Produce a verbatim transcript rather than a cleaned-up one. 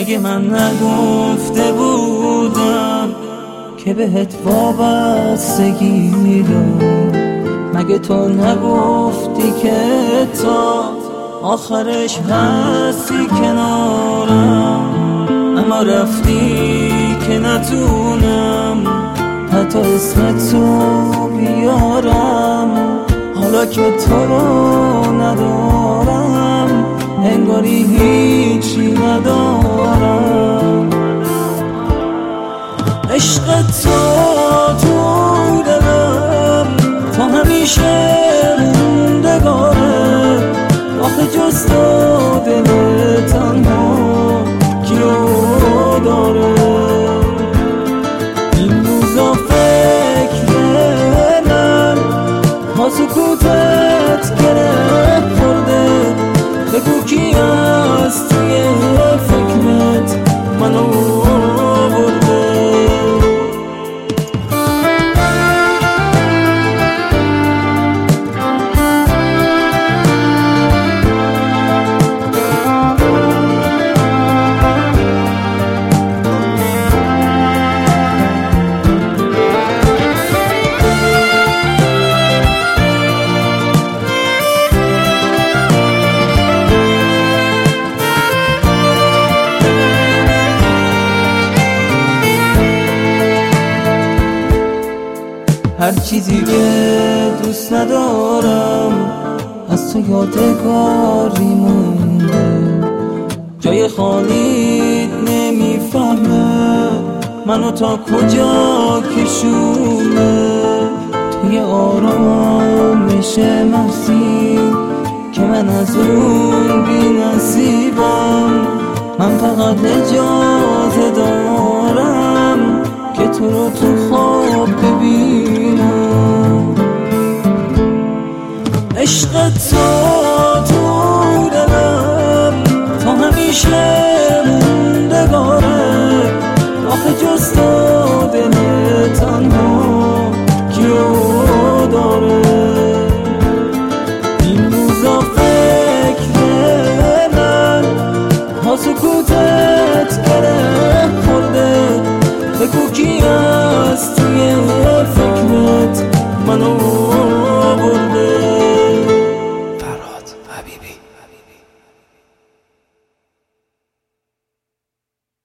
مگه من نگفته بودم که بهت وابستگی دارم؟ مگه تو نگفتی که تا آخرش هستی کنارم؟ اما رفتی که نتونم حتی اسمتو بیارم. حالا که تو رو ندارم انگاری هیچی ندارم. عشق تو تو دلم تا همیشه موندگاره. آخه جز تو دل تنها کیو داره؟ این روزا فکر من با سکوتت گره خورده. بگو کی از توی فکرت منو برده؟ هر چیزی که دوست ندارم از تو یادگاری مونده. جای خالیت نمیفهمه منو تا کجا کشونه. توی آرامش محسی که من از اون بی نصیبم. من فقط اجازه دارم که تو رو تو خواب ببینم. عشق تو تو دلم تا همیشه